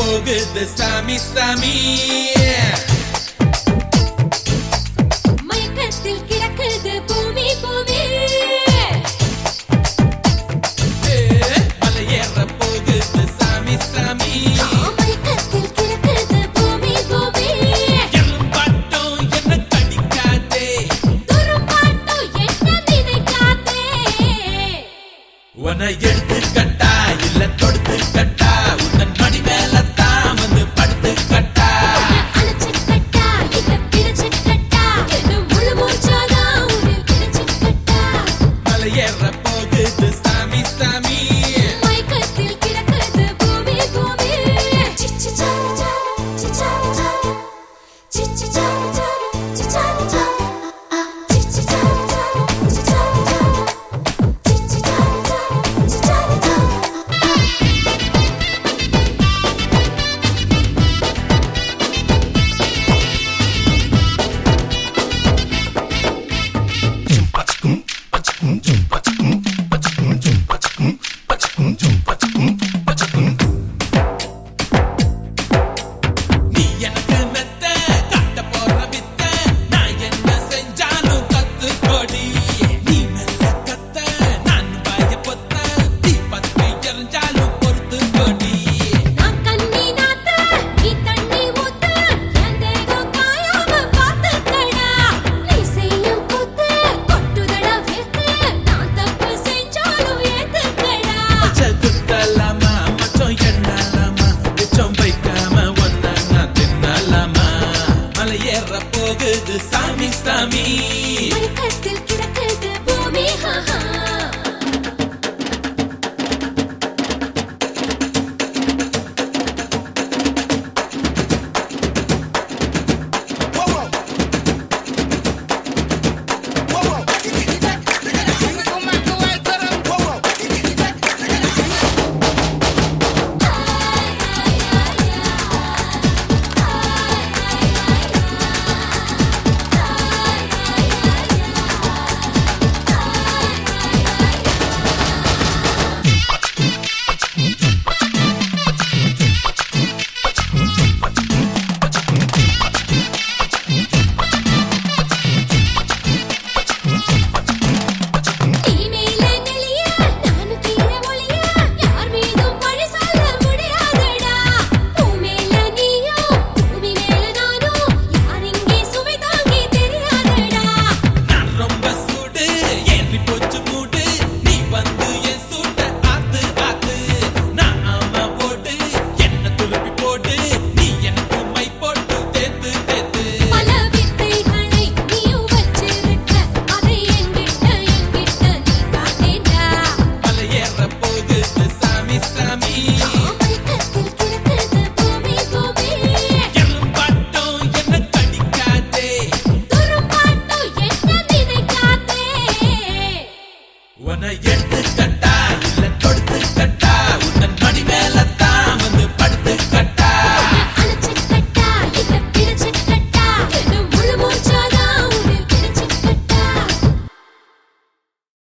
போகுது சாமி சாமி மயக்கத்தில் கிடக்குது பூமி பூமி மலை ஏற போகுது சாமி சாமி மயக்கத்தில் கிடக்குது பூமி பூமி எறும்பாட்டம் என்ன கடிக்காதே துரும்பாட்டம் என்ன நினைக்காதே உன்னை எடுத்து கட்டா இல்ல தொடுத்து கட்டா உன் மடி மேல தான் வந்து படுத்து கட்டா அழைச்சு கட்டா இல்ல பிடிச்சு கட்டா என்ன முழு மூச்சாதான் உன்னை பிடிச்சு கட்டா மலை ஏற போகுது சாமி சாமி மயக்கத்தில் கிடக்குது பூமி பூமி சிச்சி சார சார சிச்சார சார சிச்சி சார சார சிச்சார சார சிச்சி சார சார சிச்சார சார சிச்சி சார சார சிச்சார சார நீ எனக்கு மெத்த காட்ட போற வித்த நான் என்ன செஞ்சாலும் கத்து கொடி நீ மெல்ல கத்த நான் வாய பொத்த தீ பத்தி எரிஞ்சாலும் பொறுத்து கொடி நான் கண்ணி நாத்த நீ தண்ணி ஊத்த என் தேகம் காயாம பாத்துக்கடா நீ செய்யும் கொத்து கொட்டுதடா வேத்து நான் தப்பு செஞ்சாலும் ஏத்துக்கடா மச்சல் குத்தலாமா மச்சம் எண்ணலாமா மிச்சம் வைக்காம ஒன்ன நான் தின்னலாமா மலை ஏற போகுது சாமி சாமி மயக்கத்தில் கிடக்குது பூமி ஹஹா நீமேல நெளிய நானு கீழ ஒளிய யார் மீதும் பழி சொல்ல முடியாதடா பூமேல நீயோ பூமி மேல நானோ யார் இங்கே சுமை தாங்கி தெரியாதடா நான் ரொம்ப சூடு ஏறி போச்சு மூடு நீ வந்து என் சூட்ட ஆத்து ஆத்து நான் ஆமா போடு என்ன துருப்பி போடு நீ எனக்கு மை போட்டு தேத்து தேத்து பல வித்தைகளை நீயும் வச்சிருக்க அதை என்கிட்ட நீ காட்டேடா மலை ஏற போகுது சாமி சாமி மயக்கத்தில் கிடக்குது பூமி பூமி எறும்பாட்டம் என்ன கடிக்காதே துரும்பாட்டம் என்ன நினைக்காதே உன்னை எடுத்து